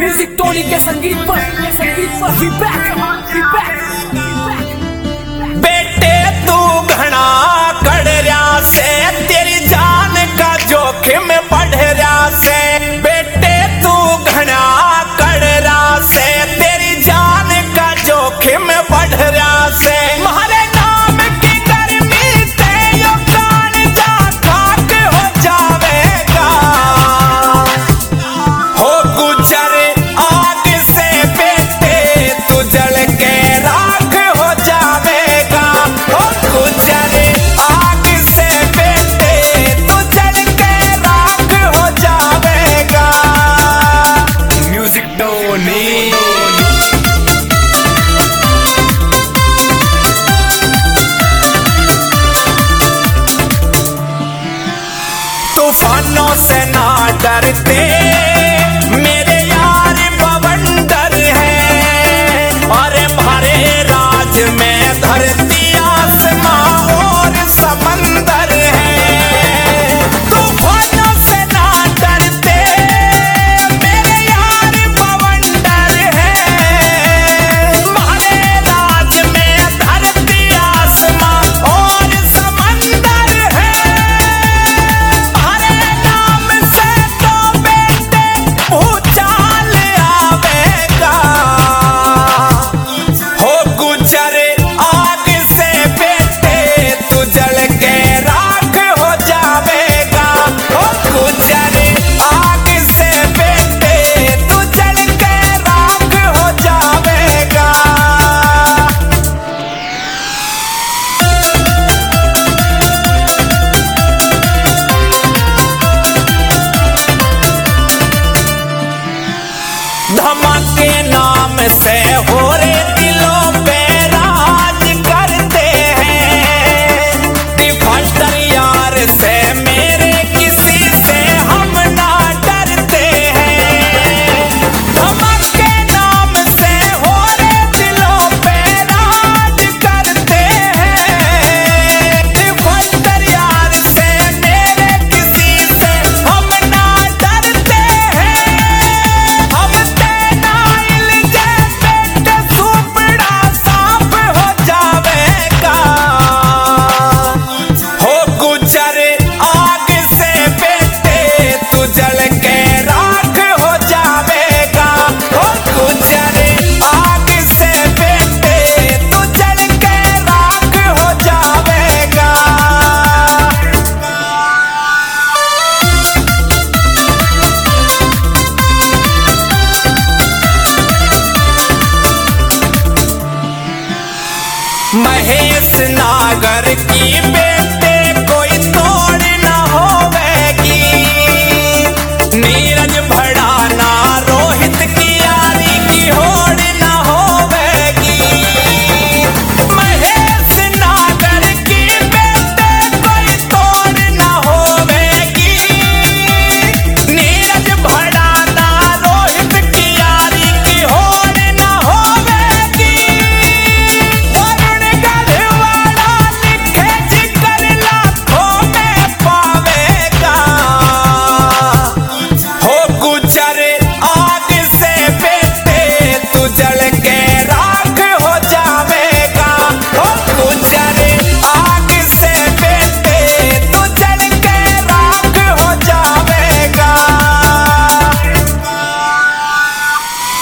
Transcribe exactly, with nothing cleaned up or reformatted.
Music टोनी के संगीत पर संगीत पर फीडबैक फीडबैक। बेटे तू घना कड़ रहा से, तेरी जान का जोखिम बढ़ रहा से। बेटे तू घना कड़ रहा से, तेरी जान का जोखिम बढ़ रहा से। मारे नाम की गर्मी से यो प्राण जा खाक हो जावेगा। हो गुजर आग से बेटे तू जल के राख हो जावेगा। हो गुजर आग से बेटे तू जल के राख हो जावेगा। म्यूजिक टोनी। तूफानों से ना डरते मेरे यार बवंडर है, और भारे राज में धरती आसमां और समंदर है। तूफानों से ना डरते मेरे यार बवंडर है, भारे राज में धरती आसमां और समंदर है। हरे नाम से तो बेटे भूचाल आवेगा। हो गुजर आग से बेटे तू जल के राख हो जावेगा। हो गुजर आग से बेटे तू जल के राख हो जावेगा। धमाके नाम से हो रे दिलों पे राज करते हैं। डिफाल्टर यार से मेरे किसी से हम ना डरते हैं। धमाके नाम से हो रे दिलों पे राज करते हैं। डिफाल्टर यार से मेरे किसी से हम ना डरते हैं। हम तेनाइल जैसे बेटे सुपड़ा सांप हो जावेगा। हो गुजर आग से बेटे तू जल के राख हो जावेगा। हो गुजर आग से बेटे तू जल के राख हो जावेगा। महेश नागर की